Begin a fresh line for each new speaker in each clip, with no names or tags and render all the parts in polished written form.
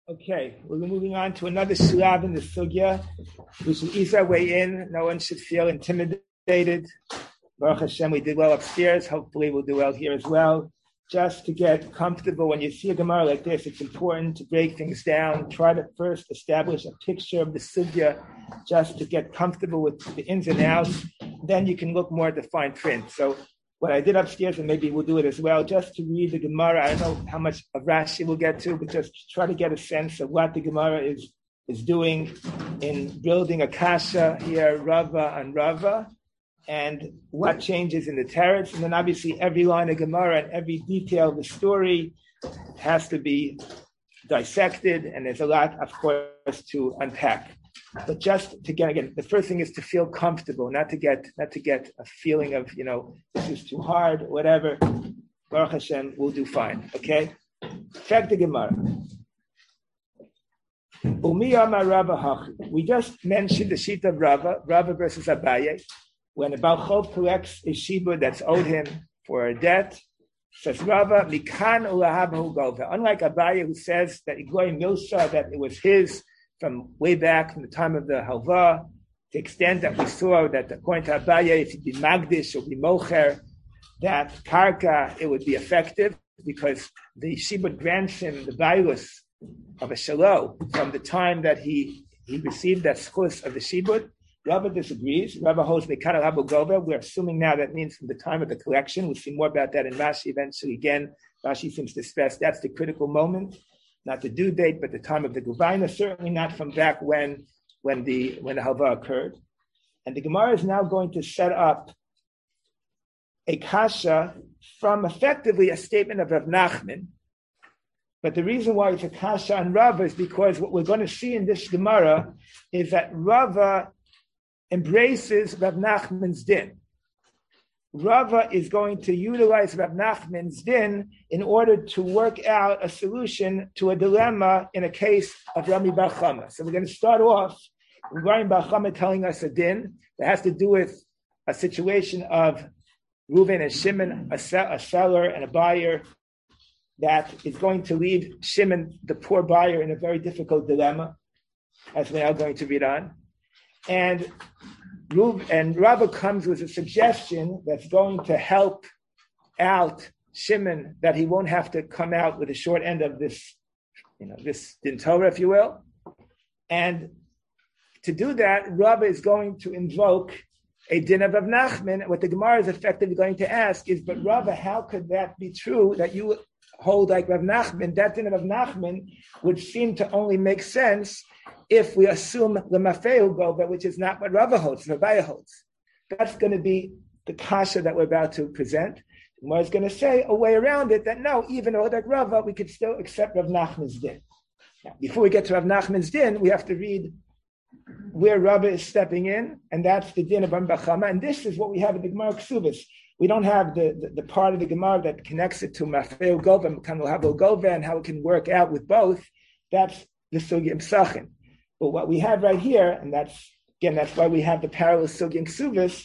Okay, we're moving on to another shlab in the sugya. We should ease our way in. No one should feel intimidated. Baruch Hashem, we did well upstairs. Hopefully we'll do well here as well. Just to get comfortable, when you see a Gemara like this, it's important to break things down. Try to first establish a picture of the sugya, just to get comfortable with the ins and outs. Then you can look more at the fine print. So what I did upstairs, and maybe we'll do it as well, just to read the Gemara. I don't know how much of Rashi we'll get to, but just try to get a sense of what the Gemara is doing in building a kasha here, Rava and Rava, and what changes in the teretz. And then obviously every line of Gemara and every detail of the story has to be dissected, and there's a lot, of course, to unpack. But just to get, again, the first thing is to feel comfortable, not to get a feeling of, this is too hard, whatever. Baruch Hashem, we'll do fine, okay? Check the Gemara. We just mentioned the sheet of Rava versus Abaye. When a Baal Chov collects a shibud that's owed him for a debt, says Rava, Mikan ulahabahu golva. Unlike Abaye, who says that Igoy Milsa, that it was his from way back from the time of the halva, to the extent that we saw that according to Abaye, if he'd be magdish or be mocher, that karka, it would be effective because the shibud grants him the bailus of a shalo from the time that he received that schus of the shibud. Rava disagrees. Rava holds Mikan ulahabahu golva. We're assuming now that means from the time of the collection. We'll see more about that in Rashi eventually. Again, Rashi seems to stress that's the critical moment. Not the due date, but the time of the Guvaina, certainly not from back when the halva occurred. And the Gemara is now going to set up a kasha from effectively a statement of Rav Nachman. But the reason why it's a kasha on Rava is because what we're going to see in this Gemara is that Rava embraces Rav Nachman's din. Rava is going to utilize Rav Nachman's din in order to work out a solution to a dilemma in a case of Rami Bar Chama. So we're going to start off with Rami Bar Chama telling us a din that has to do with a situation of Reuven and Shimon, a seller and a buyer, that is going to leave Shimon, the poor buyer, in a very difficult dilemma, as we're now going to read on. And Rava comes with a suggestion that's going to help out Shimon, that he won't have to come out with the short end of this, this din Torah, if you will. And to do that, Rava is going to invoke a din of Rav Nachman. What the Gemara is effectively going to ask is, but Rava, how could that be true that you hold like Rav Nachman? That din of Rav Nachman would seem to only make sense if we assume the Mafeu Gova, which is not what Rava holds, Rabbi holds. That's going to be the kasha that we're about to present. Gemara is going to say a way around it that no, even though like Rava, we could still accept Rav Nachman's din. Now, before we get to Rav Nachman's din, we have to read where Rava is stepping in, and that's the din of Rami Bar Chama. And this is what we have in the Gemara Ksubis. We don't have the part of the Gemara that connects it to Mafeu Gova and Mikan ulahabahu golva and how it can work out with both. That's the Sugya Psachim. But what we have right here, and that's why we have the parallel Sugya and Ksubis,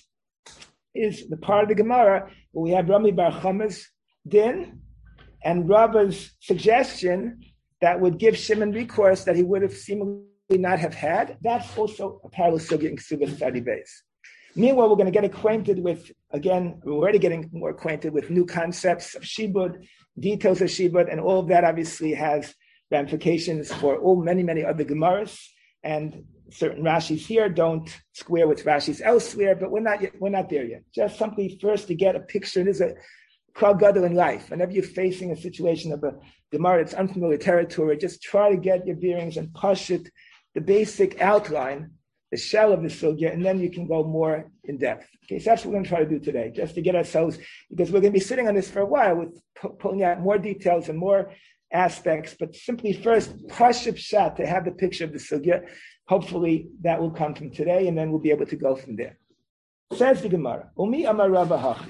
is the part of the Gemara where we have Rami Bar Chama's din and Rava's suggestion that would give Shimon recourse that he would have seemingly not have had. That's also a parallel Sugya and Ksubis study base. Meanwhile, we're going to get acquainted with, again, we're already getting more acquainted with new concepts of Shibud, details of Shibud, and all of that obviously has ramifications for many other Gemaras. And certain Rashis here don't square with Rashis elsewhere, but we're not there yet. Just simply first to get a picture. There's a Kal Gadol in life. Whenever you're facing a situation of a Gemara that's unfamiliar territory, just try to get your bearings and push it, the basic outline, the shell of the sugya, and then you can go more in depth. Okay, so that's what we're going to try to do today, just to get ourselves, because we're going to be sitting on this for a while with pulling out more details and more aspects, but simply first, Pashup Shat, to have the picture of the sugya. Hopefully that will come from today, and then we'll be able to go from there. Says the Gemara, Umi Amar Rava Hachi.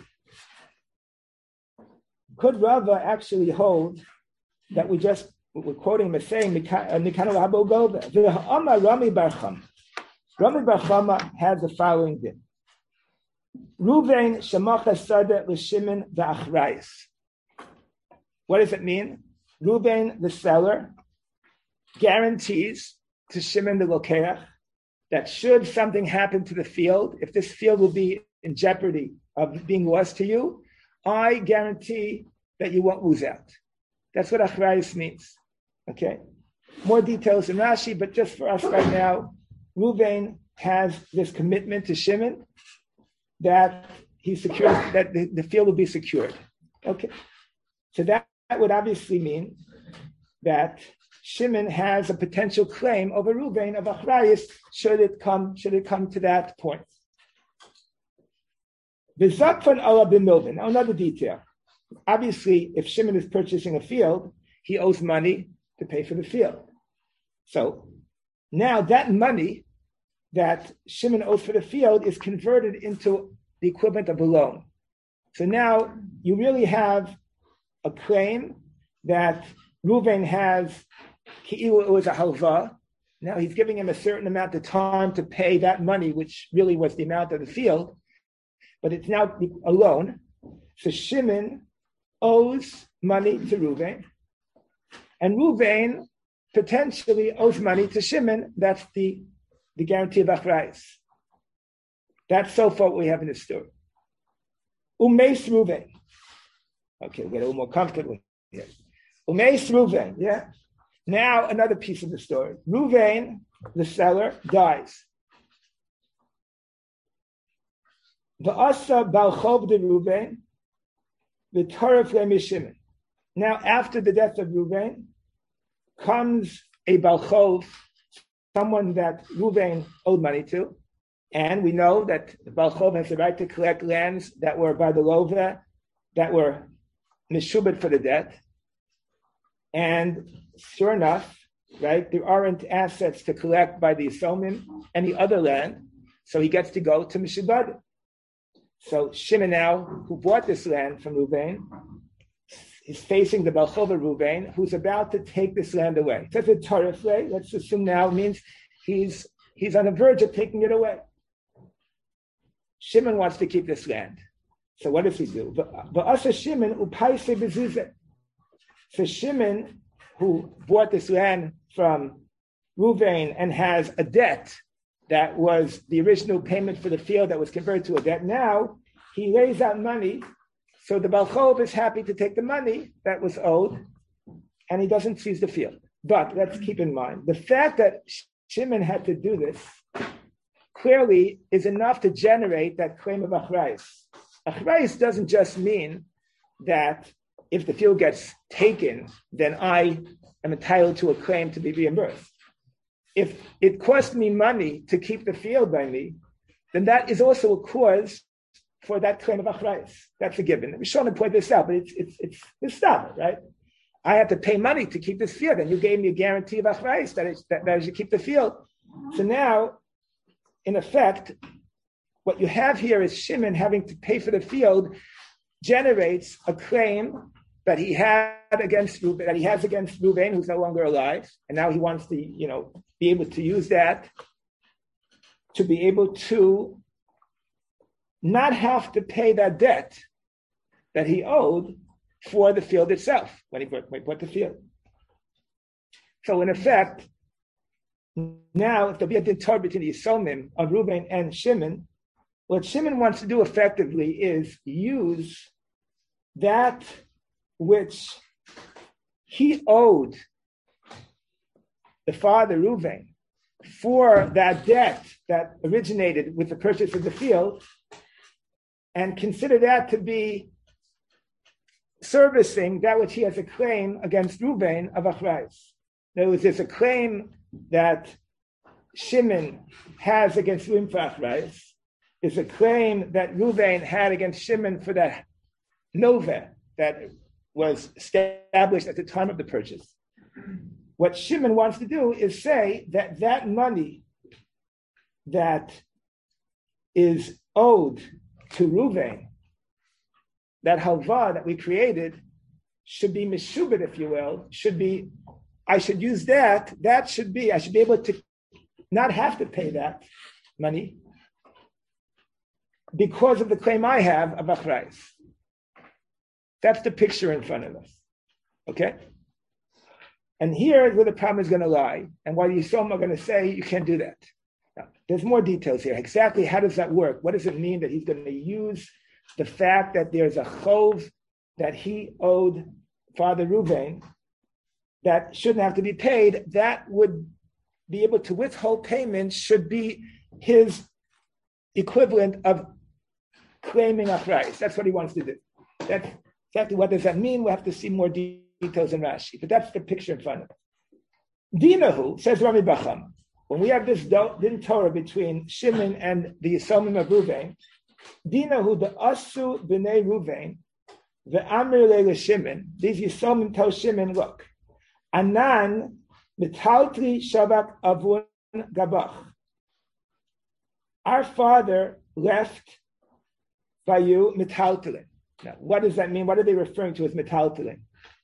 Could Rava actually hold that we're quoting him as saying, Mikan ulahabahu golva? Amar Rami Bar Chama. Rami Bar Chama has the following din. Reuven shemacha sada l'Shimon v'achrayis. What does it mean? Reuven, the seller, guarantees to Shimon the Lokeach that should something happen to the field, if this field will be in jeopardy of being lost to you, I guarantee that you won't lose out. That's what achrayus means. Okay? More details in Rashi, but just for us right now, Reuven has this commitment to Shimon that he secures, that the field will be secured. Okay? So that would obviously mean that Shimon has a potential claim over Reuven of achrayus should it come to that point. V'zakvan ala b'milvin. Now another detail. Obviously, if Shimon is purchasing a field, he owes money to pay for the field. So now that money that Shimon owes for the field is converted into the equivalent of a loan. So now you really have a claim that Reuven has, it was a halva. Now he's giving him a certain amount of time to pay that money, which really was the amount of the field, but it's now a loan. So Shimon owes money to Reuven, and Reuven potentially owes money to Shimon. That's the guarantee of achrayus. That's so far what we have in the story. Umeis Reuven. Okay, we'll get a little more comfortable here. Umeis Reuven, yeah. Now another piece of the story. Reuven, the seller, dies. V'asa balchov de Reuven, v'toref le'mishimon. Now after the death of Reuven, comes a balchov, someone that Reuven owed money to, and we know that the balchov has the right to collect lands that were by the lova, that were mishubed for the debt. And sure enough, right, there aren't assets to collect by the Yisomim, any other land, so he gets to go to Mishubad. So Shimon now, who bought this land from Reuven, is facing the Balchov of Reuven, who's about to take this land away. That's a tarif way. Let's assume now means he's on the verge of taking it away. Shimon wants to keep this land. So what does he do? Shimon upaise bezuzah. So Shimon, who bought this land from Reuven and has a debt that was the original payment for the field that was converted to a debt, now he lays out money. So the Balchov is happy to take the money that was owed, and he doesn't seize the field. But let's keep in mind, the fact that Shimon had to do this clearly is enough to generate that claim of achrayus. Achrayus doesn't just mean that if the field gets taken, then I am entitled to a claim to be reimbursed. If it cost me money to keep the field by me, then that is also a cause for that claim of achrayus. That's a given. Rishonim point this out, but it's stop, right? I have to pay money to keep this field, and you gave me a guarantee of achrayus that I should keep the field. So now, in effect, what you have here is Shimon having to pay for the field generates a claim that he had against Reuven, that he has against Reuven, who's no longer alive, and now he wants to, be able to use that to be able to not have to pay that debt that he owed for the field itself when he bought the field. So in effect, now if there'll be a dintar between the Yisomim of Reuven and Shimon, what Shimon wants to do effectively is use that which he owed the father Reuven for that debt that originated with the purchase of the field, and consider that to be servicing that which he has a claim against Reuven of achrayus. In other words, there's a claim that Shimon has against Reuven for achrayus. There's a claim that Reuven had against Shimon for that nova that was established at the time of the purchase. What Shimon wants to do is say that that money that is owed to Reuven, that halva that we created, should be mishubed, if you will, I should use that, I should be able to not have to pay that money because of the claim I have of achrayus. That's the picture in front of us. Okay? And here is where the problem is going to lie. And what the Yisomim are going to say, you can't do that. Now, there's more details here. Exactly how does that work? What does it mean that he's going to use the fact that there's a chov that he owed Father Reuven that shouldn't have to be paid? That would be able to withhold payment, should be his equivalent of claiming achrayus. That's what he wants to do. That's exactly what does that mean. We'll have to see more details in Rashi, but that's the picture in front of us. Dinahu, says Rami Bacham, when we have this din Torah between Shimon and the Yisomim of Ruvain, Dinahu the Asu b'nei Ruvain, the Amir le Shimon, these Yisomim tell Shimon, look, Anan mitaltri shavak avun gabach. Our father left by you mitaltelin. Now, what does that mean? What are they referring to as mitaltelin?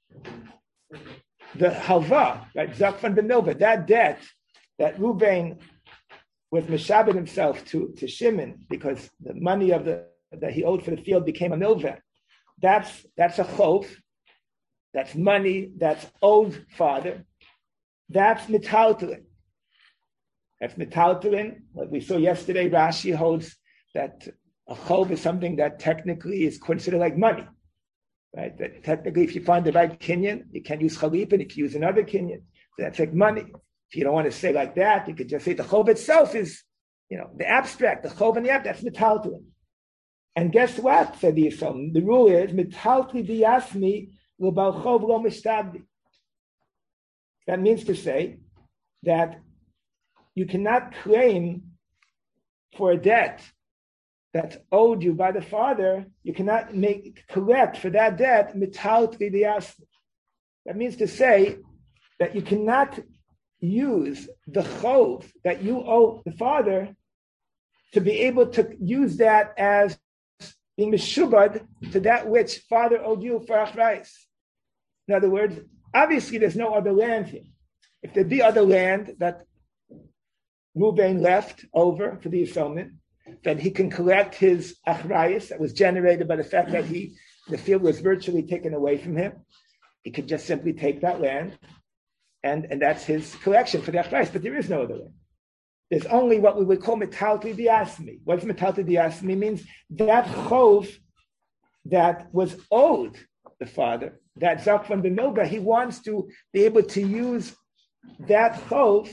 The halva, right? Zakvan ben Milva, that debt that Reuven was mishabed himself to Shimon because the money that he owed for the field became a milva. That's a chov. That's money that's owed father. That's mitaltelin. That's mitaltelin. Like we saw yesterday, Rashi holds that a chov is something that technically is considered like money. Right? That technically, if you find the right kinyan, you can use chalip and you can use another kinyan. So that's like money. If you don't want to say like that, you could just say the chov itself is, the abstract, the chov and the abstract, that's mitaltelin. And guess what? Said the Yisomim. The rule is mitaltli biyasmi l'bal chov lo mishtabdi. That means to say that you cannot claim for a debt that's owed you by the father, you cannot collect for that debt mitaltli biyasmi. That means to say that you cannot use the chov that you owe the father to be able to use that as being meshubad to that which father owed you for achrayus. In other words, obviously there's no other land here. If there be other land that Reuven left over for the Yisomim, then he can collect his achrayus that was generated by the fact that the field was virtually taken away from him. He could just simply take that land, and that's his collection for the achrayus. But there is no other land. There's only what we would call metalti diasmi. What's metalti diasmi? Means that chov that was owed the father, that Zakvan ben Milva, he wants to be able to use that chov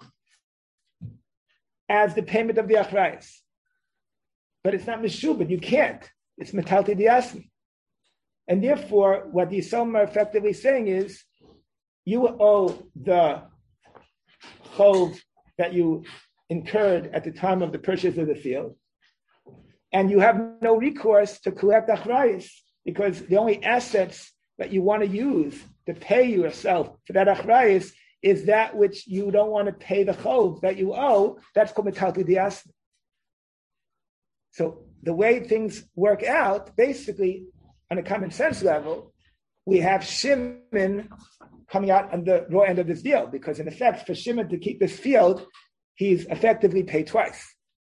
as the payment of the achrayus. But it's not meshubed, you can't. It's metalti diasmi. And therefore, what the Yisomim are effectively saying is, you owe the chov that you incurred at the time of the purchase of the field, and you have no recourse to collect achrayus, because the only assets that you want to use to pay yourself for that achrayus is that which you don't want to pay the chov that you owe. That's called metalti diasmi. So the way things work out, basically, on a common sense level, we have Shimon coming out on the raw end of this deal, because in effect, for Shimon to keep this field, he's effectively paid twice,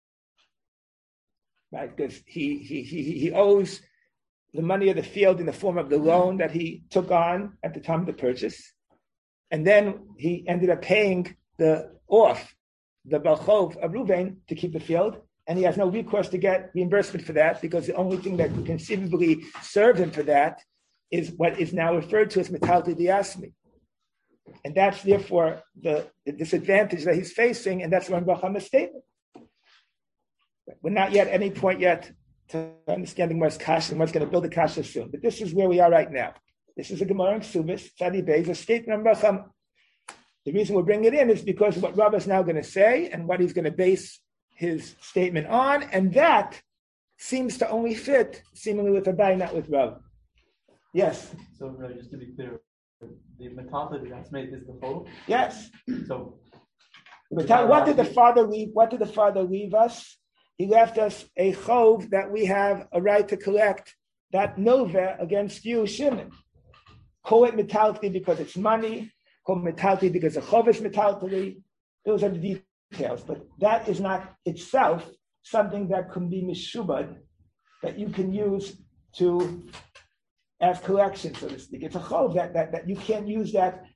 right? Because he owes the money of the field in the form of the loan that he took on at the time of the purchase, and then he ended up paying the balchov of Reuven to keep the field, and he has no recourse to get reimbursement for that, because the only thing that could conceivably serve him for that is what is now referred to as metalti diasmi. And that's therefore the disadvantage that he's facing, and that's Ram Bachama's statement. We're not yet at any point yet to understanding what's kasha and what's going to build a kasha soon. But this is where we are right now. This is a Gemara in Ksubis, Tzadi Beis, a statement of Ram Bacham. The reason we're bringing it in is because of what Rav is now going to say and what he's going to base his statement on, and that seems to only fit seemingly with Abai, not with Rav. Yes?
So just to be clear, the metalta that's made is the whole?
Yes.
So
what did the father leave? What did the father leave us? He left us a chov that we have a right to collect, that milveh against you, Shimon. Call it metalti because it's money. Call it metalti because the chov is metalti. Those are the details, but that is not itself something that can be mishubad, that you can use to as collection, so to speak. It's a chov that you can't use that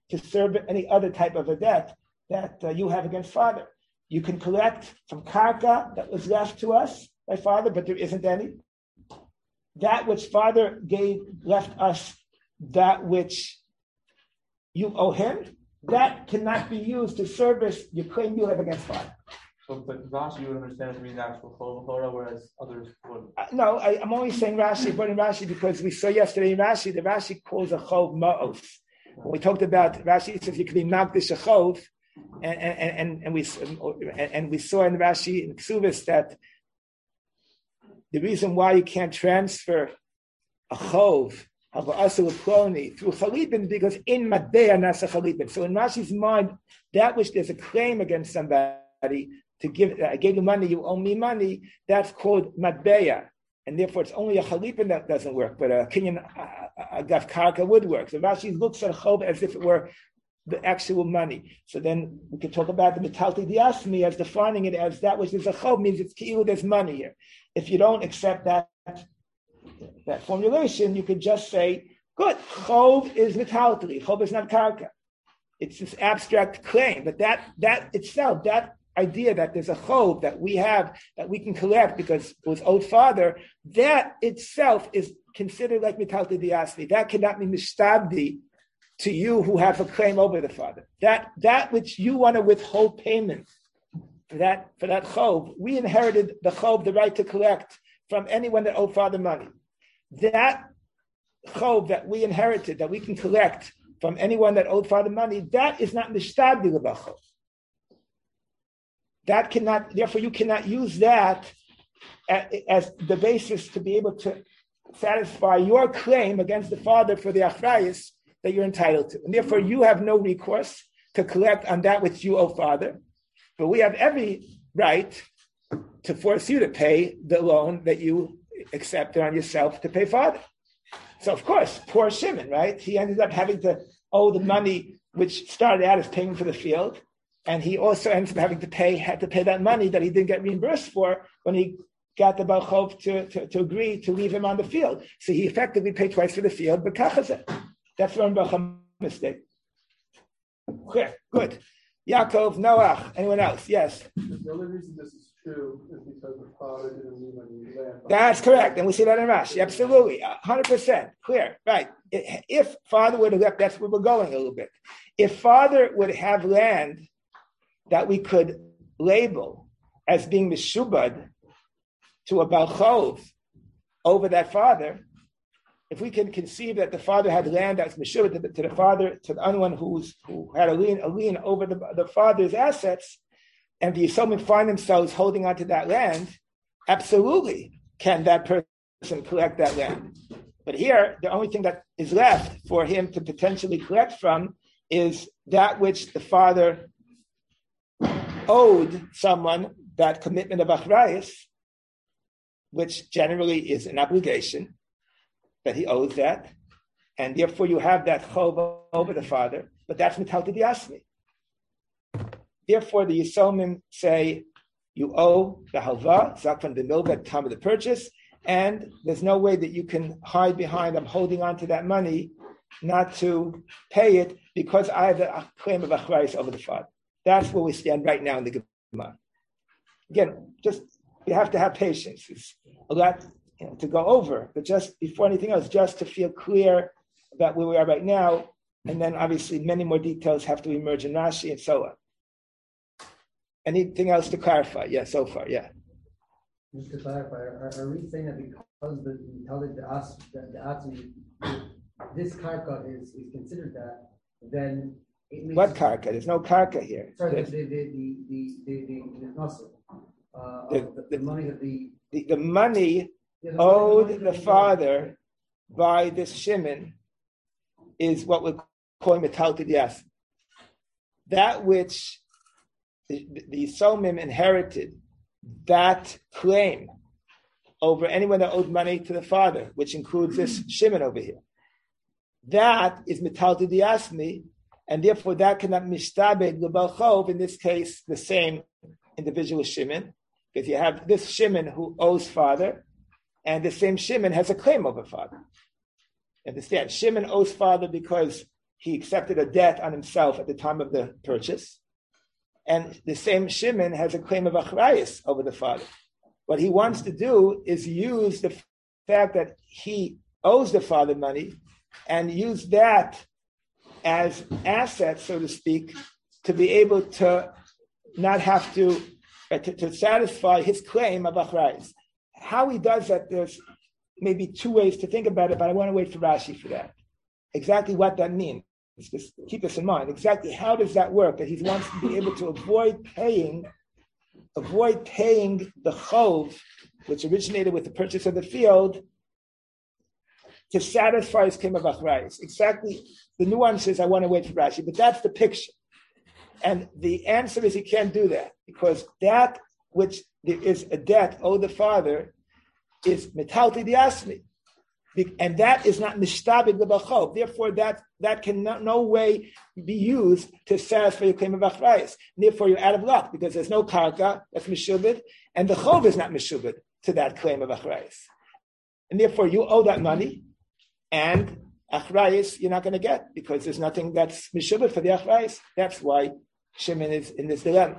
to serve any other type of a debt that you have against father. You can collect from karka that was left to us by father, but there isn't any. That which father left us, that which you owe him, that cannot be used to service your claim you have against father.
But Rashi would understand it to mean the actual chol, whereas others wouldn't.
No, I'm only saying Rashi, but in Rashi because we saw yesterday in Rashi, the Rashi calls a chov ma'os. When we talked about Rashi, says you can be magdish a chov, and we saw in Rashi in Ksuvis that the reason why you can't transfer a chov through chalipin because in matbeya nasa chalipin. So in Rashi's mind, that which there's a claim against somebody to give, I gave you money, you owe me money, that's called matbeya. And therefore it's only a chalipin that doesn't work, but a kinyan agaf karka would work. So Rashi looks at chov as if it were the actual money. So then we can talk about the metalti diasmi as defining it as that which is a chov, means it's ki'u, there's money here. If you don't accept that formulation, you could just say, good, chov is metalti, chov is not karka. It's this abstract claim, but that itself, that idea that there's a chov that we have, that we can collect because it was owed father, that itself is considered like metalti diasmi. That cannot be mishtabdi to you who have a claim over the father. That which you want to withhold payment for that chov, we inherited the chov, the right to collect from anyone that owed father money. That chov that we inherited, that we can collect from anyone that owed father money, that is not mishtabdi l'bachov. That cannot, therefore you cannot use that as the basis to be able to satisfy your claim against the father for the achrayus that you're entitled to. And therefore you have no recourse to collect on that which you owe father, but we have every right to force you to pay the loan that you accepted on yourself to pay father. So of course, poor Shimon, right? He ended up having to owe the money which started out as payment for the field, and he also ends up had to pay that money that he didn't get reimbursed for when he got the Baal Chov to agree to leave him on the field. So he effectively paid twice for the field, but kachazeh. That's one Baal mistake. Clear, good. Yaakov, Noach, anyone else? Yes.
The only reason this is true is because the father didn't leave any land.
That's correct, and we see that in Rashi. Absolutely, 100% clear. Right. If father would have left, that's where we're going a little bit. If father would have land that we could label as being mishubad to a Baal Chov over that father, if we can conceive that the father had land that's mishubad to the father, to the one who had a lien over the father's assets, and the Yisomim find themselves holding onto that land, absolutely can that person collect that land. But here, the only thing that is left for him to potentially collect from is that which the father owed someone, that commitment of achrayus, which generally is an obligation that he owes that, and therefore you have that chov over the father, but that's metalti diasmi. Therefore, the Yisomim say you owe the halva, zakvan b'milva, at the time of the purchase, and there's no way that you can hide behind, I'm holding on to that money not to pay it because I have a claim of achrayus over the father. That's where we stand right now in the Gemara. Again, just you have to have patience. It's a lot to go over, but just before anything else, just to feel clear about where we are right now, and then obviously many more details have to emerge in Rashi and so on. Anything else to clarify? Yeah, so far, yeah.
Just to clarify, are we saying that because this karka is considered that, then it means
what karka? There's no karka here.
Sorry, the money that
the money owed the father by this Shimon is what we're calling metalti diasmi. That which the Yisomim inherited, that claim over anyone that owed money to the father, which includes this Shimon over here, that is metalti diasmi, and therefore that cannot mishtabed l'Baal Chov, in this case, the same individual Shimon, because you have this Shimon who owes father, and the same Shimon has a claim over father. Understand? Shimon owes father because he accepted a debt on himself at the time of the purchase. And the same Shimon has a claim of achrayus over the father. What he wants to do is use the fact that he owes the father money and use that as assets, so to speak, to be able to not have to satisfy his claim of achrayus. How he does that, there's maybe two ways to think about it, but I want to wait for Rashi for that. Exactly what that means. Just keep this in mind. Exactly how does that work? That he wants to be able to avoid paying the chov, which originated with the purchase of the field, to satisfy his claim of achrayus. Exactly the nuances I want to wait for Rashi, but that's the picture. And the answer is he can't do that because that which there is a debt owed the father is metalti diasmi. And that is not mishtabig l'bachov. Therefore, that can no way be used to satisfy your claim of achrayus. Therefore, you're out of luck because there's no karka that's mishubed, and the chov is not mishubed to that claim of achrayus. And therefore, you owe that money, and achrayus you're not going to get because there's nothing that's mishubed for the achrayus. That's why Shimon is in this dilemma.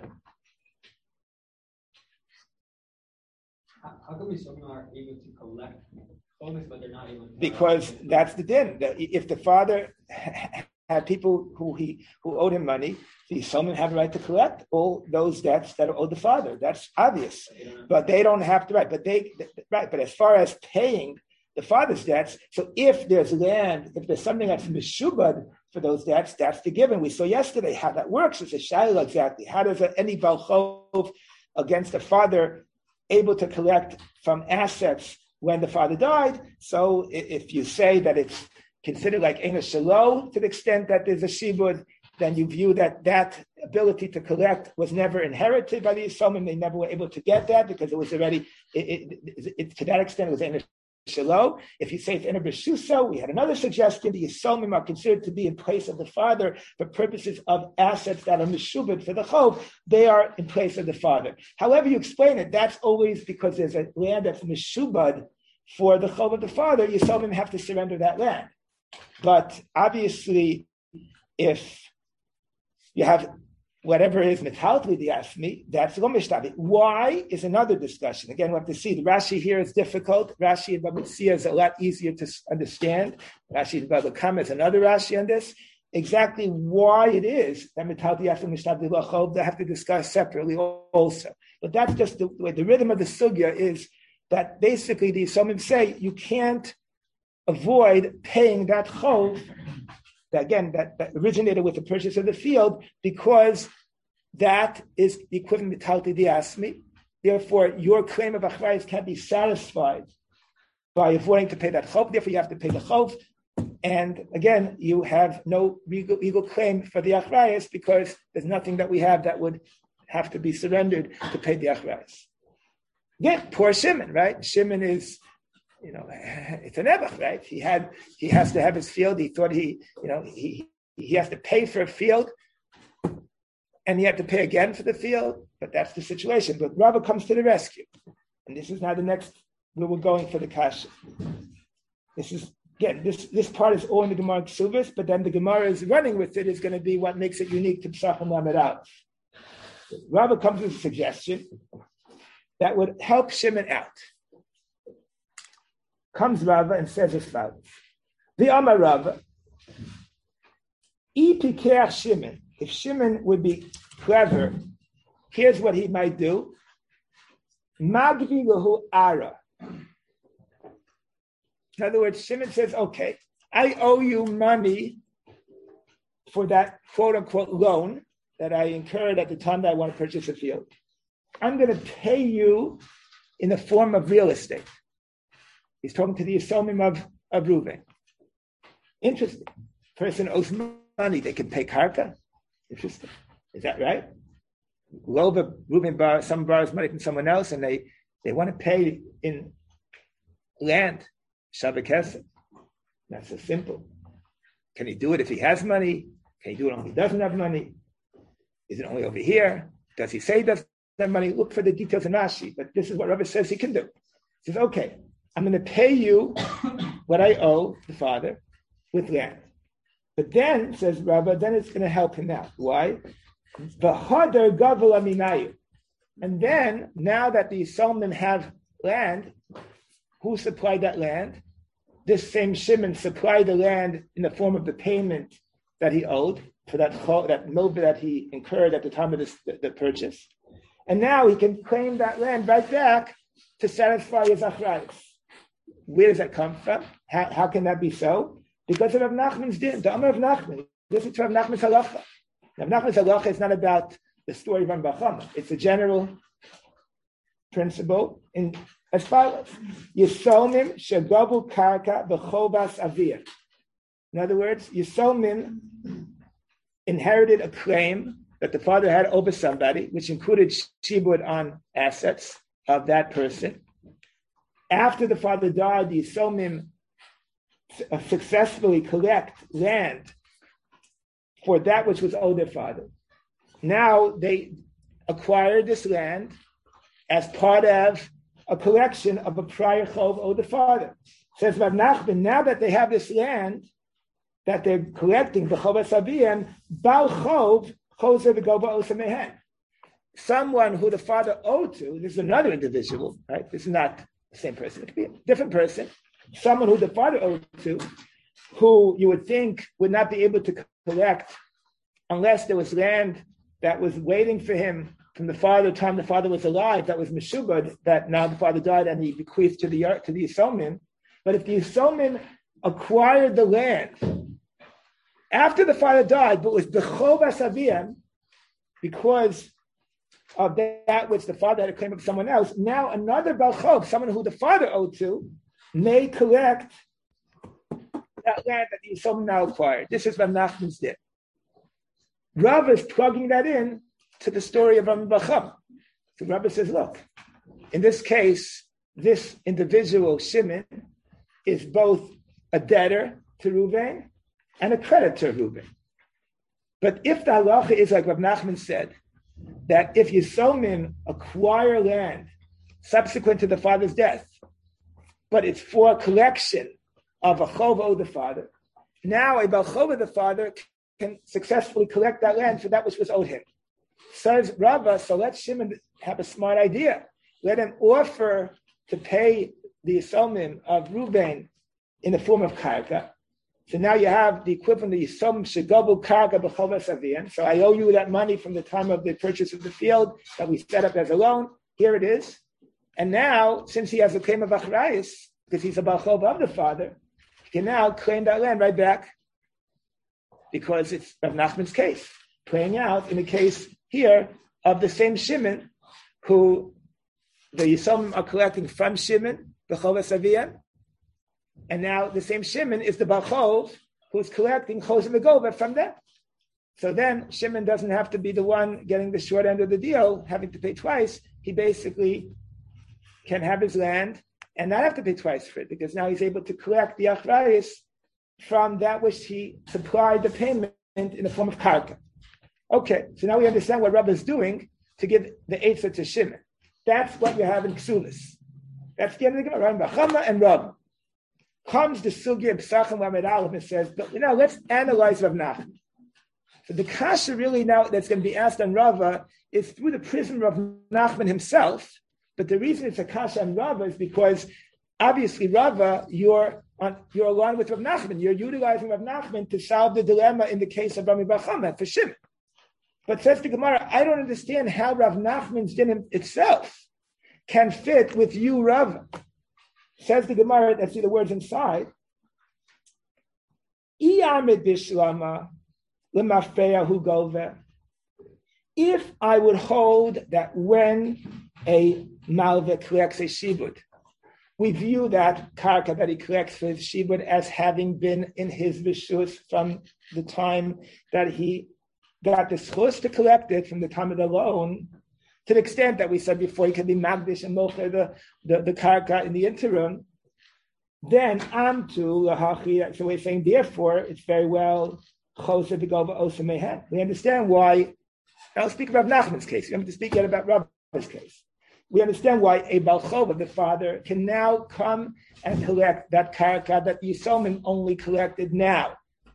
How come some are able to collect bonus, but they're not able to?
Because that's the din. If the father had people who owed him money, the Yisomim have a right to collect all those debts that are owed the father. That's obvious. But they don't have to, right? But as far as paying the father's debts, so if there's land, if there's something that's mishubad for those debts, that's the given. We saw yesterday how that works. It's a shayla exactly. How does any balchov against the father able to collect from assets when the father died? So if you say that it's considered like Eina Shelo to the extent that there's a shibud, then you view that ability to collect was never inherited by the Yisomim. They never were able to get that because it was already, to that extent, it was Eina Shelo. If you say it's Eina B'Shuso, we had another suggestion. The Yisomim are considered to be in place of the father for purposes of assets that are mishubed for the chov. They are in place of the father. However you explain it, that's always because there's a land that's mishubed for the chov of the father. Yisomim have to surrender that land. But obviously, if you have whatever is metaltli diasmi, that's lo mishtabi. Why is another discussion. Again, we have to see. The Rashi here is difficult. Rashi in Baba Metzia is a lot easier to understand. Rashi in Baba Kama is another Rashi on this. Exactly why it is that metaltli diasmi mishtabi lachov, they have to discuss separately also. But that's just the way. The rhythm of the sugya is that basically the Yisomim say you can't avoid paying that chov, that originated with the purchase of the field, because that is the equivalent to metalti diasmi. Therefore, your claim of achrayus can't be satisfied by avoiding to pay that chov. Therefore, you have to pay the chov. And again, you have no legal claim for the achrayus because there's nothing that we have that would have to be surrendered to pay the achrayus. Again, poor Shimon, right? Shimon is, it's an ebach, right? He has to have his field. He thought he has to pay for a field, and he had to pay again for the field. But that's the situation. But Rava comes to the rescue, and this is now the next where we're going for the kasha. This is again, this part is all in the Gemara Ksubis, but then the Gemara is running with it is going to be what makes it unique to Pesachim Lamed Aleph. Rava comes with a suggestion that would help Shimon out. Comes Rava and says as follows: the Amar Rava, Shimon. If Shimon would be clever, here's what he might do: Magvi lahu ara. In other words, Shimon says, "Okay, I owe you money for that quote unquote loan that I incurred at the time that I want to purchase a field. I'm going to pay you in the form of real estate." He's talking to the Yisomim of Reuven. Interesting. Person owes money, they can pay karka. Interesting. Is that right? Reuven someone borrows money from someone else and they want to pay in land. Shavakesa. That's so simple. Can he do it if he has money? Can he do it when he doesn't have money? Is it only over here? Does he say he doesn't have money? Look for the details in Rashi. But this is what Rabbi says he can do. He says, okay, I'm going to pay you what I owe the father with land. But then, says Rabbah, then it's going to help him out. Why? And then, now that the Yisomim have land, who supplied that land? This same Shimon supplied the land in the form of the payment that he owed for that milveh that he incurred at the time of the purchase. And now he can claim that land right back to satisfy his achrayus. Where does that come from? How can that be so? Because of Rav Nachman's din. The Amar of Nachman. Listen to Rav Nachman's halacha. Rav Nachman's halacha is not about the story of Rambam Chama. It's a general principle as follows: Yisomim shegabu karka b'chovas avir. In other words, Yisomim inherited a claim that the father had over somebody, which included shibud on assets of that person. After the father died, the Yisomim successfully collect land for that which was owed their father. Now they acquired this land as part of a collection of a prior chov owed the father. Says Rav Nachman, now that they have this land that they're collecting, the chovas aviyim, bal chov choser v'goba osa mehen. Someone who the father owed to, this is another individual, right? This is not the same person. It could be a different person. Someone who the father owed to, who you would think would not be able to collect unless there was land that was waiting for him from the time the father was alive, that was meshubad, that now the father died and he bequeathed to the Yisomim. But if the Yisomim acquired the land after the father died, but was b'chovas aviyim, because of that which the father had a claim of someone else, now another balchov, someone who the father owed to, may collect that land that the Yisomim now acquired. This is Rav Nachman's din. Rav is plugging that in to the story of Rambam Chama. So Rav says, look, in this case, this individual, Shimon, is both a debtor to Reuven and a creditor to Reuven. But if the halacha is like Rav Nachman said, that if Yisomim acquire land subsequent to the father's death, but it's for a collection of a chov owed the father, now a balchov of the father can successfully collect that land for that which was owed him. Says Rava, so let Shimon have a smart idea. Let him offer to pay the Yisomim of Reuven in the form of karka. So now you have the equivalent of Yisomim shegabu karka b'chovas aviyim. So I owe you that money from the time of the purchase of the field that we set up as a loan. Here it is. And now, since he has a claim of achrayus, because he's a balchov of the father, he can now claim that land right back, because it's Rav Nachman's case, playing out in the case here of the same Shimon, who the Yisomim are collecting from Shimon, the Chovas Aviyim, and now the same Shimon is the Balchov who's collecting Chos Megova from them. So then Shimon doesn't have to be the one getting the short end of the deal, having to pay twice. He basically can have his land and not have to pay twice for it, because now he's able to collect the achrayus from that which he supplied the payment in the form of karka. Okay, so now we understand what Rabbah is doing to give the Eitzah to Shimon. That's what we have in Ksulis. That's the end of the Gemara. Rambam Chama and Rabbah. Comes the Sugya of Pesachim Lamed Aleph and says, but let's analyze Rav Nachman. So the kasha really now that's going to be asked on Rava is through the prism of Nachman himself. But the reason it's a kasha on Rava is because obviously Rava, you're aligned with Rav Nachman. You're utilizing Rav Nachman to solve the dilemma in the case of Rami Bar Chama for Shimon. But says the Gemara, I don't understand how Rav Nachman's din itself can fit with you, Rava. Says the Gemara, let's see the words inside. If I would hold that when a malveh collects a shibud, we view that karka that he collects for his shibud as having been in his rishus from the time that he got the schus to collect it, from the time of the loan, to the extent that we said before he can be magdish and mocher the karka in the interim. Then amtu lahachi. So we're saying therefore it's very well choser to go osa mehen. We understand why. I'll speak about Nachman's case. We have to speak yet about Rabbi's case. We understand why a balchov of the father can now come and collect that karka that the Yisomim only collected now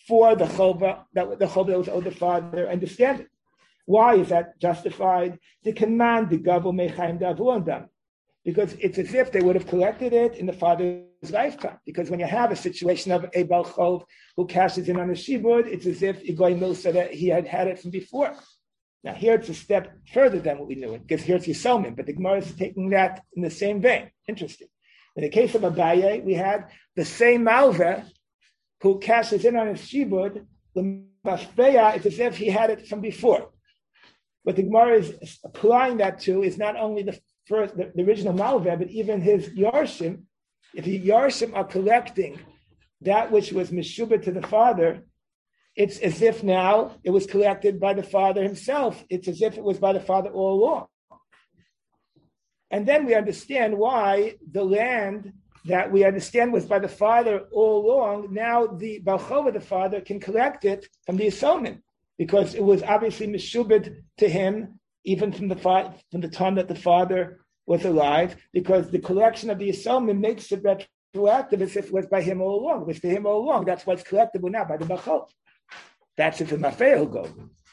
for the chova that was owed the father, understand it. Why is that justified? The command the gavu mechaim davuandam, because it's as if they would have collected it in the father's lifetime. Because when you have a situation of a Baal Chov who cashes in on a shibud, it's as if Igoy Milsa that he had it from before. Now here it's a step further than what we knew, because here it's Yisomim, but the Gemara is taking that in the same vein. Interesting. In the case of Abaye, we had the same Malveh who cashes in on his shibud. The Mashpeya, it's as if he had it from before. What the Gemara is applying that to is not only the original Malveh, but even his Yarshim. If the Yarshim are collecting that which was Meshubah to the father, it's as if now it was collected by the father himself. It's as if it was by the father all along. And then we understand why the land that we understand was by the father all along, now the Baal Chova, the father, can collect it from the Yisomim, because it was obviously Meshubah to him, even from the time that the father was alive, because the collection of the Yisomim makes it retroactive as if it was by him all along. It was to him all along. That's what's collectible now by the Baal Chova. That's if the Mafei will go.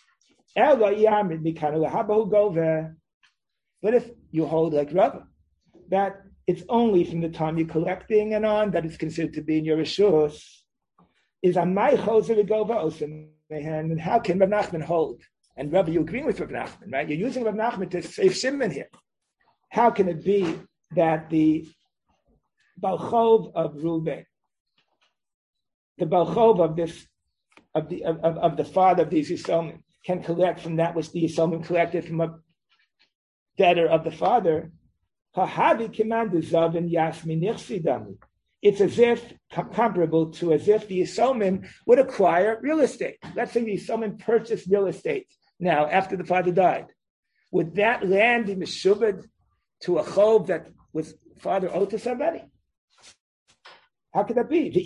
But if you hold like Rava, that it's only from the time you're collecting and on that it's considered to be in your reshus, is Amai Choser Gova Osem, and how can Rav Nachman hold? And Rava, you agree with Rav Nachman, right? You're using Rav Nachman to save Shimon here. How can it be that the Baal Chov of Reuben, the Baal Chov of this of the father of these Yisomim, can collect from that which the Yisomim collected from a debtor of the father? It's as if comparable to as if the Yisomim would acquire real estate. Let's say the Yisomim purchased real estate now after the father died. Would that land be meshubed to a chov that was father owed to somebody? How could that be?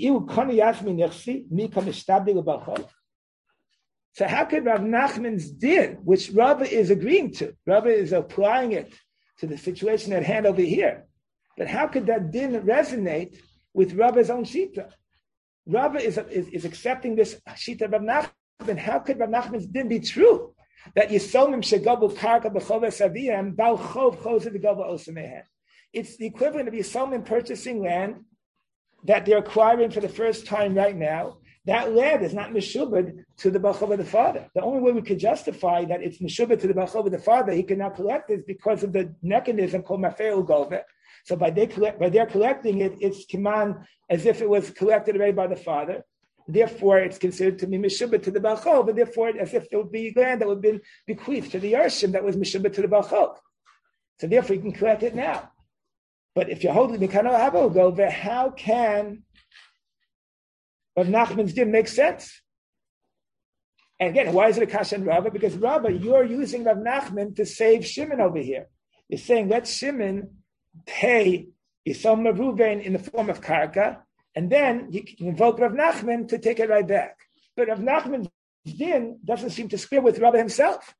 So how could Rav Nachman's din, which Rava is agreeing to, Rava is applying it to the situation at hand over here, but how could that din resonate with Rava's own shita? Rava is accepting this shita of Rav Nachman. How could Rav Nachman's din be true? That Yisomim shegabu karka b'chova saviyam bal chov choser v'gava osamehen. It's the equivalent of Yisomim purchasing land that they're acquiring for the first time right now. That land is not meshubed to the Baal Chova the father. The only way we could justify that it's meshubed to the Baal Chova the father, he cannot collect it, because of the mechanism called mafeil gove. So by their collecting it, it's kiman as if it was collected already by the father. Therefore, it's considered to be meshubed to the Baal Chova. Therefore, as if there would be land that would have been bequeathed to the Yarshim that was meshubed to the Baal Chova. So therefore, you can collect it now. But if you're holding Mikano Habo Gove, how can Rav Nachman's din make sense? And again, why is it a kasha and Rava? Because Rava, you're using Rav Nachman to save Shimon over here. You're saying let Shimon pay Yisomim of Reuven in the form of karka, and then you can invoke Rav Nachman to take it right back. But Rav Nachman's din doesn't seem to square with Rava himself.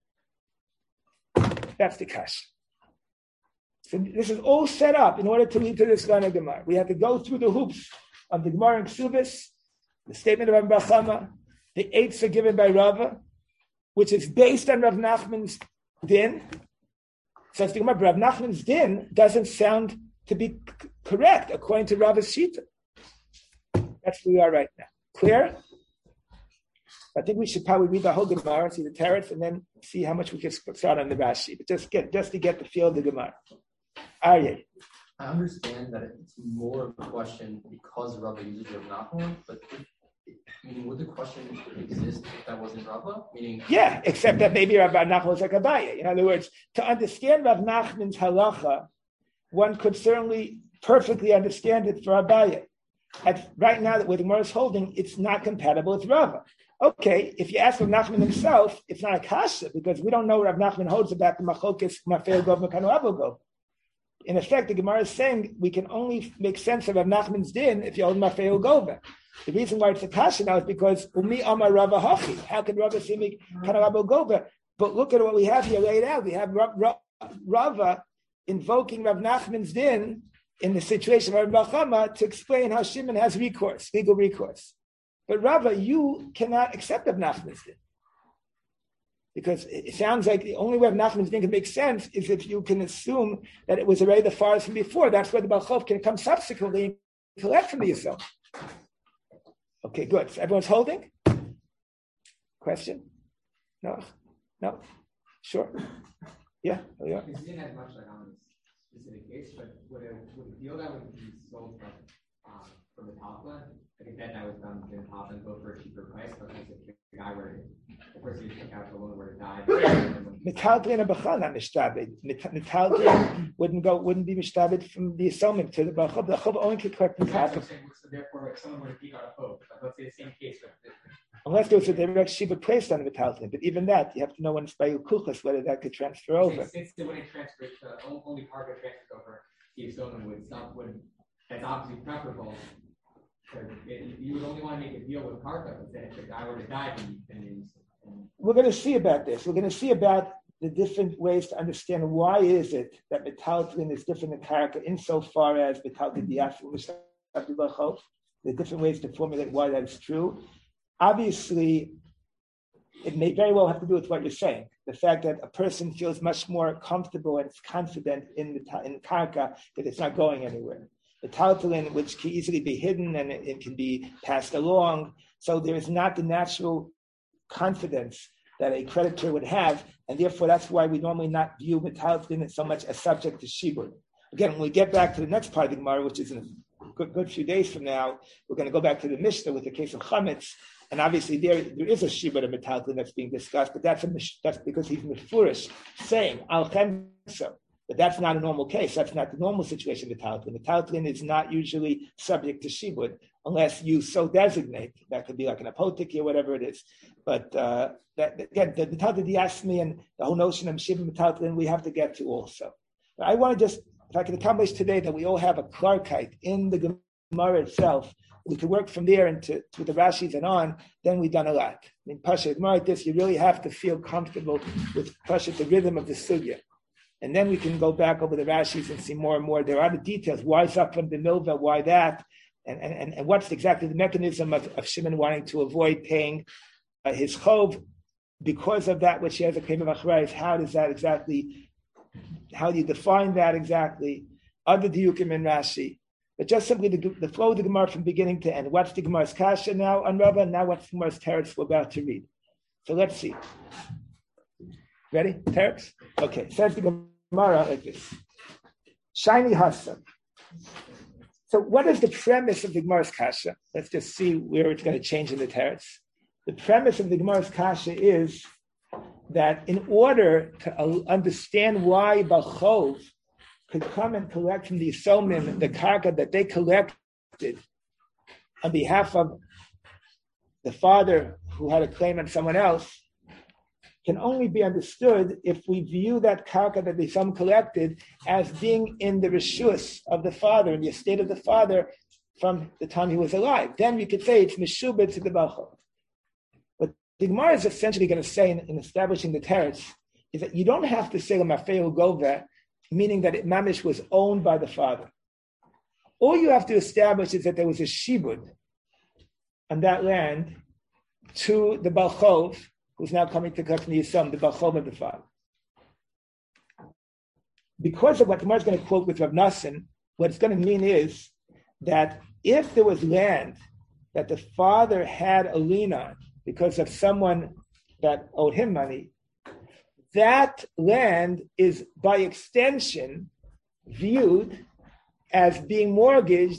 That's the kasha. So this is all set up in order to lead to this line of Gemara. We have to go through the hoops of the Gemara and Ksubis, the statement of Rabbi Chama, the eights are given by Rava, which is based on Rav Nachman's din. So the Gemara, Rav Nachman's din doesn't sound to be correct according to Rava's shita. That's where we are right now. Clear? I think we should probably read the whole Gemara, see the Teretz, and then see how much we can start on the Rashi. But just to get the feel of the Gemara. Aryeh.
I understand that it's more of a question because Rava uses Rav Nachman, but meaning would the question exist if that wasn't Rava? Meaning, yeah, except that maybe Rav Nachman was like Abaye. In other words, to understand Rav Nachman's halacha, one could certainly perfectly understand it for Abaye. Right now, that with the Gemara is holding, it's not compatible with Rava. Okay, if you ask Rav Nachman himself, it's not a kasha because we don't know what Rav Nachman holds about the machokes mafeil gov mekanu avogov. In effect, the Gemara is saying we can only make sense of Rav Nachman's din if you hold mafeil gova. The reason why it's a kasha now is because umi amar Rava hachi. How can Rava say mekanu avogov? But look at what we have here laid out. We have Rava invoking Rav Nachman's din in the situation of Rav Chama to explain how Shimon has recourse, legal recourse.
But Rava, you cannot accept Rav Nachman's din. Because it sounds like the only way Rav Nachman's din can make sense is if you can assume that it was already the farthest from before. That's where the Baal Chov can come subsequently and collect from the Yisrael. Okay, good. So everyone's holding? Question? No? No? Sure? Yeah? Oh, yeah.
This didn't have much like on this specific case, but would a deal that would be sold from the top line, I think that was done in top and go for a cheaper price, but if the guy were, of course, he took out the loan where it died.
Metaltlin and Bachal not mishtabed. Metaltlin wouldn't be mishtabed from the assessment to the Bachal. The Chov only could collect Metaltlin.
So therefore, if someone were to peek out a hope, let's say the same case.
Unless there was a direct shiva placed on the Metaltlin, but even that, you have to know when it's by Kuchas whether that could transfer over.
Since the when it transferred to only part of it transferred over, the assessment would stop when that's obviously preferable. You would only want to make a deal with Karka, but then if the guy were to die, then
we're going to see about this. We're going to see about the different ways to understand why is it that Metaltlin is different than Karka insofar as Metaltlin Diafu, the different ways to formulate why that is true. Obviously, it may very well have to do with what you're saying. The fact that a person feels much more comfortable and confident in Karka that it's not going anywhere. The Metaltlin, which can easily be hidden and it can be passed along. So there is not the natural confidence that a creditor would have, and therefore that's why we normally not view Metaltlin so much as subject to Shibud. Again, when we get back to the next part of the Gemara, which is in a good few days from now, we're going to go back to the Mishnah with the case of Chametz, and obviously there is a Shibud of Metaltlin that's being discussed, but that's because he's mefurish saying Al Chemso. But that's not a normal case. That's not the normal situation with Metaltlin. Metaltlin is not usually subject to Shibud unless you so designate. That could be like an apotiki or whatever it is. But again, the Metaltlin Diasmi and the whole notion of Shibud Metaltlin we have to get to also. But I want to just, if I can accomplish today that we all have a Clarkite in the Gemara itself, we could work from there into the Rashis and on, then we've done a lot. I mean, Pasha, Gemara like this, you really have to feel comfortable with Pasha, the rhythm of the Sugya. And then we can go back over the Rashis and see more and more. There are the details. Why Zakvan the Milva? Why that? And what's exactly the mechanism of Shimon wanting to avoid paying his chov because of that which he has a claim of achrayis? How does that exactly? How do you define that exactly? Other diukim in Rashi, but just simply the flow of the Gemara from beginning to end. What's the Gemara's kasha now on Rava? Now what's the Gemara's teretz we're about to read? So let's see. Ready? Teretz? Okay. Says the Gemara like this. Shiny Hassan. So what is the premise of the Gemara's kasha? Let's just see where it's going to change in the teretz. The premise of the Gemara's kasha is that in order to understand why Bachov could come and collect from the Yisomim the karka that they collected on behalf of the father who had a claim on someone else, can only be understood if we view that karka that the Yisomim collected as being in the reshus of the father, in the estate of the father from the time he was alive. Then we could say it's meshubed to the Bachov. But the Gemara is essentially going to say in establishing the teretz is that you don't have to say l'mafeu goveh, meaning that it mamish was owned by the father. All you have to establish is that there was a shibud on that land to the Bachov, who's now coming to collect from the Yisam, the Bachov of the father. Because of what the Gemara is going to quote with Rav Nassim, what it's going to mean is that if there was land that the father had a lien on because of someone that owed him money, that land is by extension viewed as being mortgaged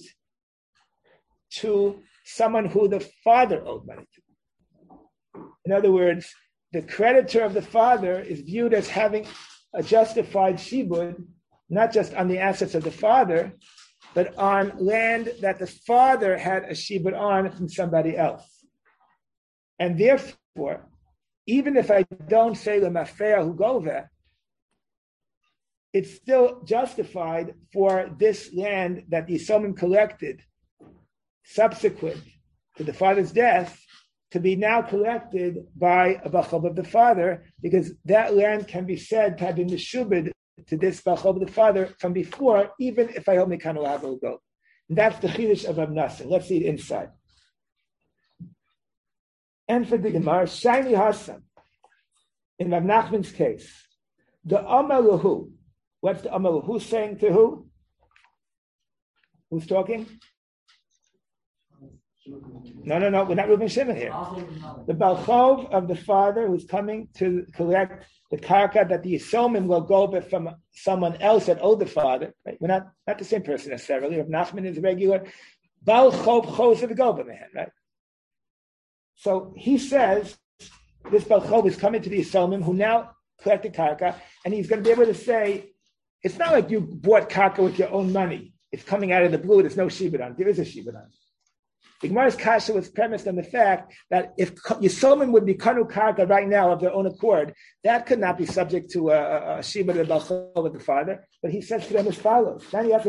to someone who the father owed money to. In other words, the creditor of the father is viewed as having a justified shibud, not just on the assets of the father, but on land that the father had a shibud on from somebody else. And therefore, even if I don't say l'mafea hu goveh, it's still justified for this land that the Yisomim collected subsequent to the father's death to be now collected by a Bachov of the father, because that land can be said to have been meshubed to this Bachov of the father from before, even if I hold Mekanu Hava go. And that's the Chiddush of Rav Nassim. Let's see it inside. And for the Gemara, Shiny Hassan, in Rav Nachman's case, the Amalahu. What's the Amalahu? Who's saying to who? Who's talking? No. We're not Reuben Shimon here. The Balchov of the father who's coming to collect the karka that the Yisomim will go from someone else that owed the father. Right? We're not the same person necessarily. Rav Nachman is a regular Balchov Chos of the man, right? So he says this Balchov is coming to the Yisomim who now collected karka, and he's going to be able to say, it's not like you bought karka with your own money. It's coming out of the blue. There's no shibadan. There is a shibadan. The Gemara's kasha was premised on the fact that if Yisomim would be kanu karka right now of their own accord, that could not be subject to a shibadan balchov with the father. But he says to them as follows: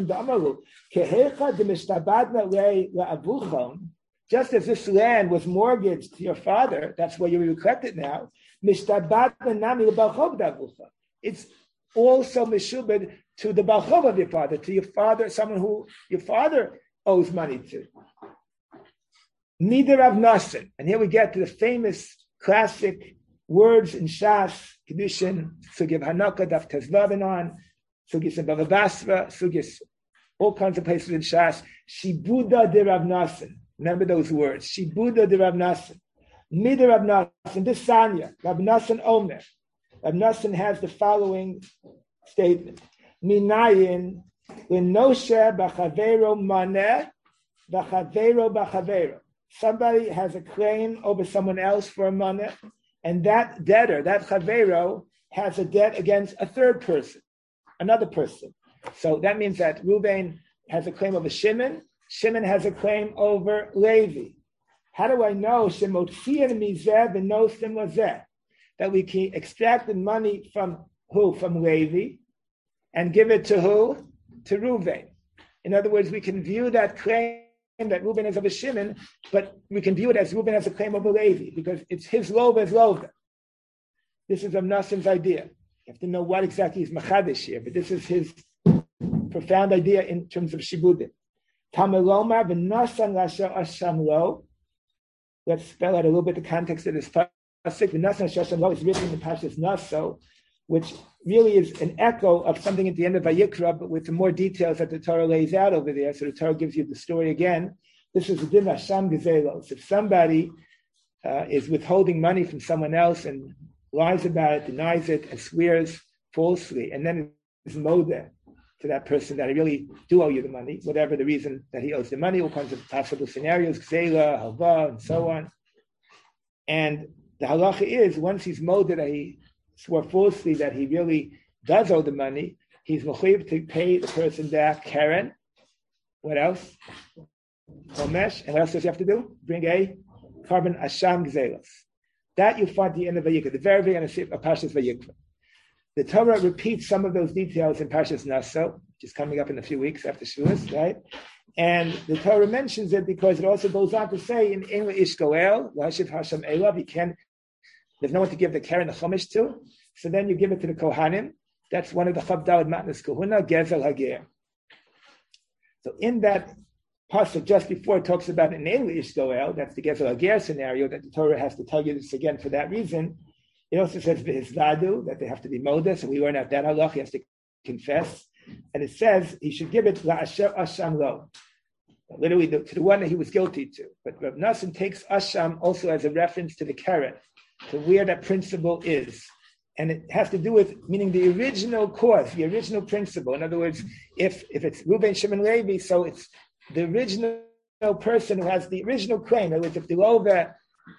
just as this land was mortgaged to your father, that's where you will collect it now. It's also mishubed to the balchov of your father, to your father, someone who your father owes money to. Neither Rav Nassan, and here we get to the famous classic words in Shas, Kedushin, Sugis Hanukah, Daf Tezvav on, Sugis and Bava Basra, Sugis, all kinds of places in Shas. Shibuda de Rav Nassan. Remember those words. Shibuda de Rav Nassan. Neither Rav Nassan, this Sanya, Rav Nassan Omer. Rav Nassan has the following statement. Minayin, l'noshe b'chavero maneh, b'chavero b'chavero. Somebody has a claim over someone else for a money, and that debtor, that chavero, has a debt against a third person, another person. So that means that Reuben has a claim over Shimon. Shimon has a claim over Levi. How do I know that we can extract the money from who? From Levi, and give it to who? To Reuben. In other words, we can view that claim that Reuben is over Shimon, but we can view it as Reuben has a claim over Levi, because it's his lova as lova. This is Rav Nassan's idea. You have to know what exactly is machadish here, but this is his profound idea in terms of shibudim. Tamelomar v'nasan lasher asham lo. Let's spell out a little bit the context of this pasuk. V'nasan lasher asham lo is written in the Parshas Naso, which really is an echo of something at the end of Vayikra, but with the more details that the Torah lays out over there. So the Torah gives you the story again. This is the din Hasham Gezelos. If somebody is withholding money from someone else and lies about it, denies it, and swears falsely, and then is modeh to that person that I really do owe you the money, whatever the reason that he owes the money, all kinds of possible scenarios, Gzela, Halva, and so on. And the halacha is, once he's modeh that he swore falsely that he really does owe the money, he's mechuyev to pay the person back Karen. What else? Chomesh. And what else does he have to do? Bring a carbon asham gzelos. That you find at the end of Vayikra, the very end of Parshas Vayikra. The Torah repeats some of those details in Parshas Naso, which is coming up in a few weeks after Shavuos, right? And the Torah mentions it because it also goes on to say in Ein Ish Goel, L'Hashiv Hashem Elav, there's no one to give the Karen the Chumash to, so then you give it to the Kohanim. That's one of the Chavdal Matnas Kohuna, Gezel Hager. So in that pasuk just before it talks about an English Goel, that's the Gezel Hager scenario that the Torah has to tell you this again for that reason. It also says V'Hizvadu, that they have to be modeh, so we learn out that halach, he has to confess. And it says he should give it La'asher Asham Lo, literally to the one that he was guilty to. But Rav Nassan takes Asham also as a reference to the Karen, to where that principle is. And it has to do with, meaning the original cause, the original principle. In other words, if it's Reuben, Shimon, Levi, so it's the original person who has the original claim. In other words, if the Lova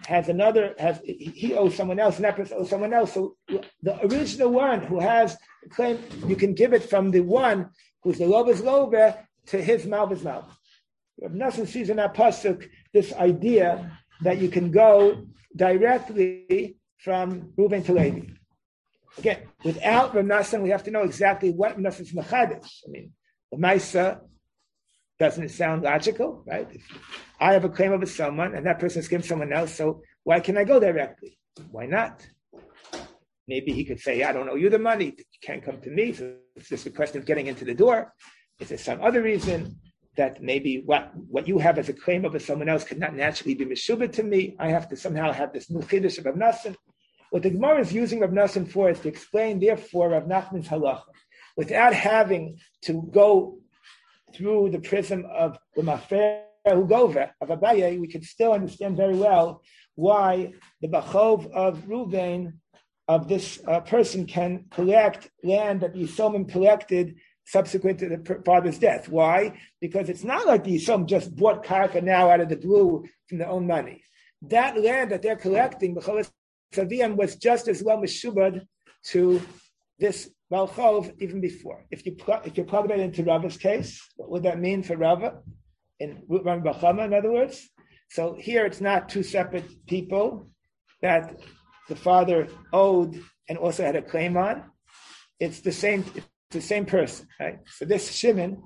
he owes someone else, and that person owes someone else. So the original one who has the claim, you can give it from the one who's the Lova's Lova to his Malva's Malva. Rav Nassan sees in that pasuk this idea that you can go directly from Reuben to Levi. Again, without Rav Nassan, we have to know exactly what Rav Nassan's machadish. I mean, the Maisa, doesn't it sound logical, right? If I have a claim over someone and that person is giving someone else, so why can I go directly? Why not? Maybe he could say, I don't owe you the money. You can't come to me. So it's just a question of getting into the door. Is there some other reason? that maybe what you have as a claim over someone else could not naturally be meshubah to me. I have to somehow have this new chiddush of Rav Nassan. What the Gemara is using Rav Nassan for is to explain, therefore, Rav Nachman's halacha, without having to go through the prism of the Mafer Hugova of Abaye. We can still understand very well why the Bachov of Reuven, of this person, can collect land that the Yisomim collected subsequent to the father's death. Why? Because it's not like the Yisomim just bought karka now out of the blue from their own money. That land that they're collecting, B'cholas Saviyam, was just as well meshubad to this Malchov even before. If you plug that into Rava's case, what would that mean for Rava? In Ram Bachama, in other words? So here it's not two separate people that the father owed and also had a claim on. It's the same person, right? So this Shimon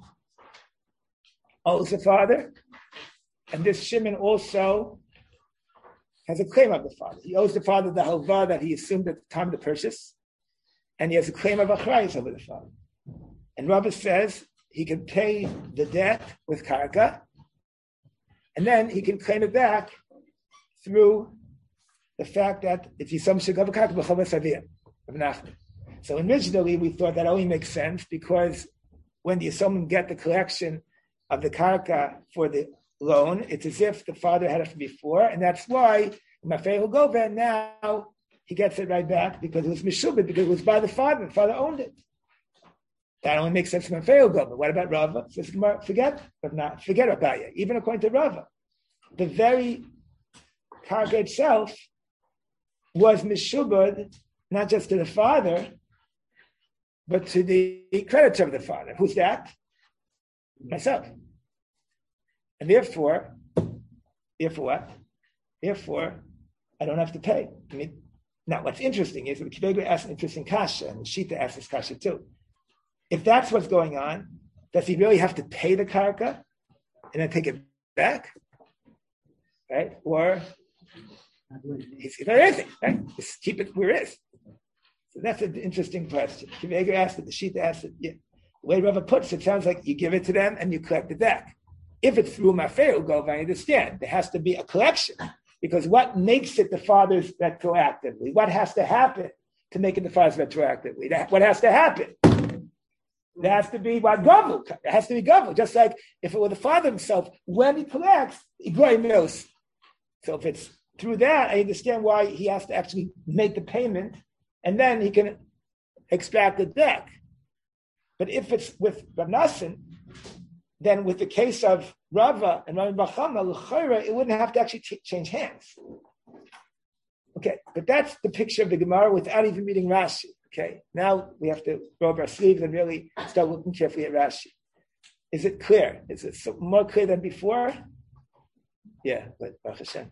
owes the father, and this Shimon also has a claim of the father. He owes the father the halva that he assumed at the time of the purchase, and he has a claim of achrayus over the father. And Rava says he can pay the debt with karka, and then he can claim it back through the fact that it's Yisam Shagav Karka B'Chavas Aviyah of Nachman. So originally we thought that only makes sense because when the Yisomim get the collection of the karka for the loan, it's as if the father had it from before, and that's why Mafei Hugova now he gets it right back because it was Meshubah, because it was by the father. The father owned it. That only makes sense for Mafei Hugova. What about Rava? Forget about it. Even according to Rava, the very karka itself was Meshubah not just to the father, but to the creditor of the father. Who's that? Myself. And therefore what? Therefore, I don't have to pay. I mean, now what's interesting is that Kivego asked an interesting kasha, and Shita asked this kasha too. If that's what's going on, does he really have to pay the karka and then take it back? Right? Or he's anything, right? Just keep it where it is. So that's an interesting question. Kivego asked it, the Shita asked it. Yeah. The way Rava puts it, sounds like you give it to them and you collect it back. If it's through Mafei Hugova, I understand. There has to be a collection. Because what makes it the father's retroactively? What has to happen to make it the father's retroactively? What has to happen? There has to be what Gavu. It has to be Gavu. Just like if it were the father himself, when he collects, he knows. So if it's through that, I understand why he has to actually make the payment, and then he can extract it back. But if it's with Rav Nassan, then with the case of Rava and Rabbi Bachama, l'chayra, it wouldn't have to actually change hands. Okay, but that's the picture of the Gemara without even reading Rashi. Okay, now we have to roll up our sleeves and really start looking carefully at Rashi. Is it clear? Is it more clear than before? Yeah, but Baruch Hashem.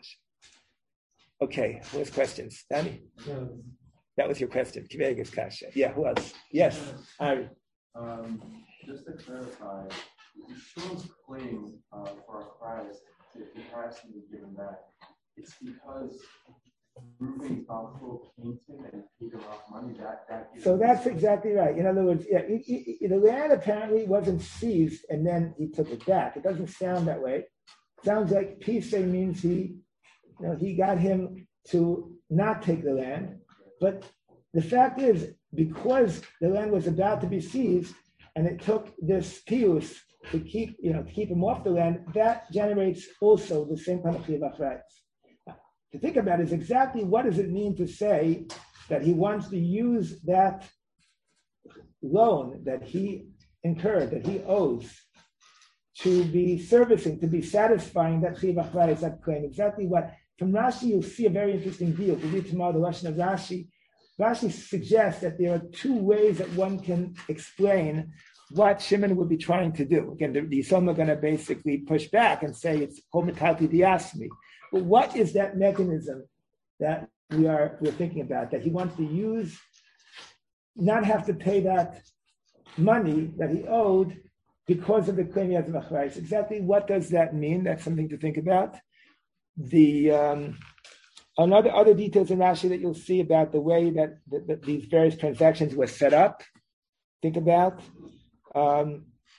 Okay, who has questions? Danny? That was your question. Kivegas Kasha. Yeah, who else? Yes, Ari.
Just to clarify, Yishua's claim for a prize, if the prize can be given back, it's because Reuven's uncle came to him and paid him off money. So
that's exactly right. In other words, yeah, the land apparently wasn't seized and then he took it back. It doesn't sound that way. It sounds like Piseh means he got him to not take the land. But the fact is, because the land was about to be seized, and it took this pius to keep him off the land, that generates also the same kind of chiyuv achrayus. To think about it is exactly what does it mean to say that he wants to use that loan that he incurred, that he owes, to be servicing, to be satisfying that chiyuv achrayus, that claim. Exactly what, from Rashi you'll see a very interesting deal. If you read tomorrow the lesson of Rashi suggests that there are two ways that one can explain what Shimon would be trying to do. Again, the Yisomim are going to basically push back and say it's komitati diasmi. But what is that mechanism that we're thinking about, that he wants to use, not have to pay that money that he owed because of the claim he has of achrayus? Exactly what does that mean? That's something to think about. The other details in Rashi that you'll see about the way that these various transactions were set up. Think about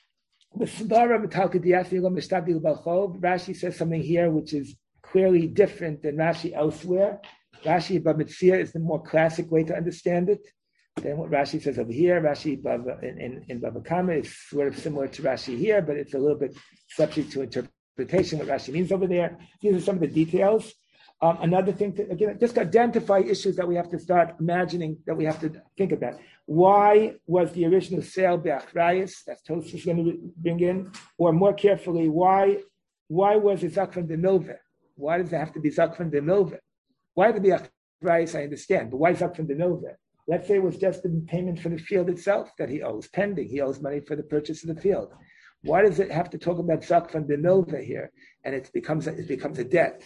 Rashi says something here which is clearly different than Rashi elsewhere. Rashi Bamitzia is the more classic way to understand it than what Rashi says over here. Rashi in Bava Kama is sort of similar to Rashi here, but it's a little bit subject to interpretation what Rashi means over there. These are some of the details. Another thing to, again, just identify issues that we have to start imagining, that we have to think about. Why was the original sale be'achrayis? That's Tosfos is going to bring in. Or more carefully, why was it zakvan de milveh? Why does it have to be zakvan de milveh? Why the be'achrayis, I understand, but why zakvan de milveh? Let's say it was just the payment for the field itself that he owes, pending. He owes money for the purchase of the field. Why does it have to talk about zakvan de milveh here? And it becomes a debt.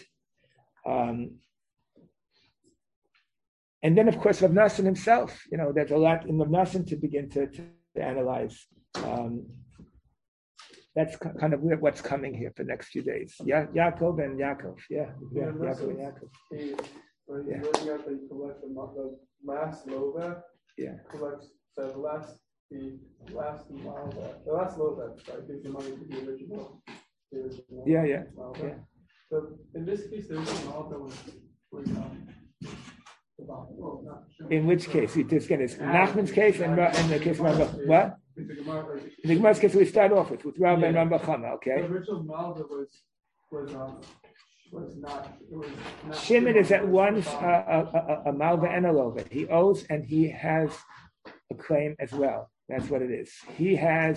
And then, of course, Rav Nassan himself, there's a lot in Rav Nassan to begin to analyze. That's kind of what's coming here for the next few days. Yaakov and Yaakov. Yaakov and Yaakov.
When you're looking at the collect the last lova, collects the last malva. The last lova, right, gives the money to the original.
Yeah.
So in this case, there is a malva was
in which case? We just get it. Nachman's case and the case of Rambam. What? In the Gemara's case, we start off with Rambam and Rambam Chama. Okay.
The original malva was not.
Shimon is at once a malva and a lova. He owes and he has a claim as well. That's what it is. He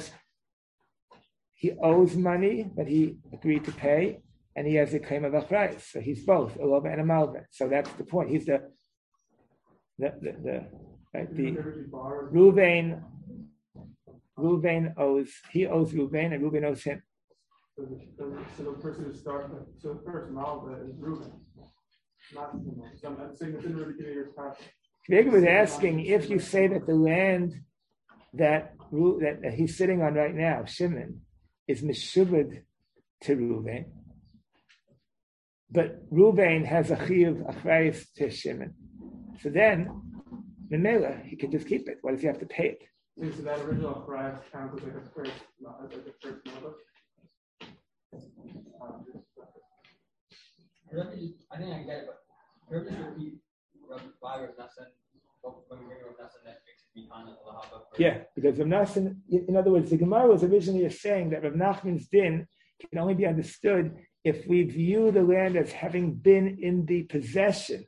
owes money that he agreed to pay, and he has a claim of achrayus. So he's both a lova and a malva. So that's the point. He's the Ruvain owes Ruvain, and Ruvain owes him.
So the person who starts. So the first malva is Ruvain. Not so I'm saying it's in the beginning of your path.
Vega was asking if you say that the land that he's sitting on right now, Shimon, is meshubed to Ruvain, but Ruvain has a chiyuv achrayus to Shimon. So then, Memela, he can just keep it. Why does he have to pay it?
So that original achrayus counts as like a first malva.
I think I get it, but Rabbi just repeat why Rav Nassan, when we bring Rav Nassan, that makes it be kind of lahava.
Yeah, because Rav Nassan, in other words, the Gemara was originally saying that Rav Nachman's din can only be understood if we view the land as having been in the possession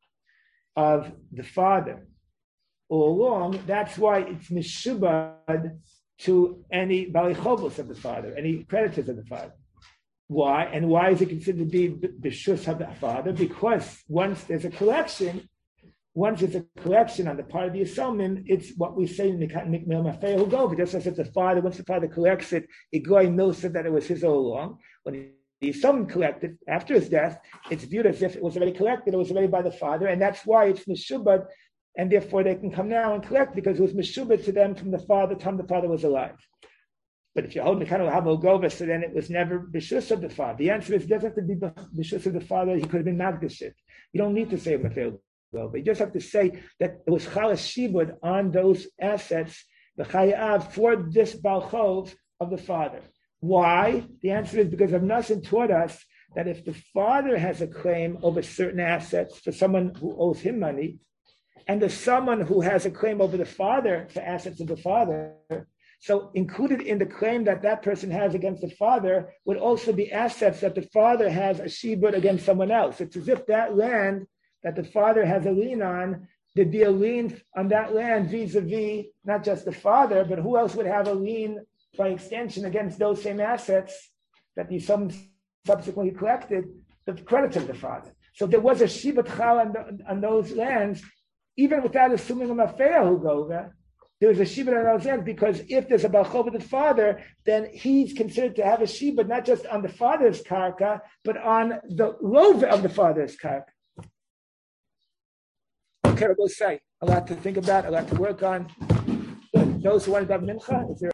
of the father all along. That's why it's meshubad to any bali chovos of the father, any creditors of the father. Why? And why is it considered to be b'shus of the father? Because once there's a collection on the part of the Yisomim, it's what we say in the Mikmel Mafei Hugov. Just as if once the father collects it, Igoy knows that it was his all along. When the Yisomim collected after his death, it's viewed as if it was already collected, it was already by the father, and that's why it's meshubad, and therefore they can come now and collect because it was meshubad to them from the time the father was alive. But if you hold Mekano Hamogova, so then it was never Bishus of the father. The answer is it doesn't have to be Bishus of the father. He could have been Magdashit. You don't need to say Mefil Gova. You just have to say that it was Chalas Shibud on those assets, the Chayav, for this Balchov of the father. Why? The answer is because Rav Nassan taught us that if the father has a claim over certain assets for someone who owes him money, and there's someone who has a claim over the father for assets of the father, so included in the claim that person has against the father would also be assets that the father has a shibud against someone else. It's as if that land that the father has a lien on, there'd be a lien on that land vis-a-vis not just the father, but who else would have a lien by extension against those same assets that the subsequently collected, the credits of the father. So there was a shibud chal on those lands, even without assuming a mafeah who go there. There was a shibud on those lands because if there's a balchov of the father, then he's considered to have a shibud not just on the father's karka, but on the love of the father's karka. Okay, we'll say a lot to think about, a lot to work on. Those who want to have mincha, is there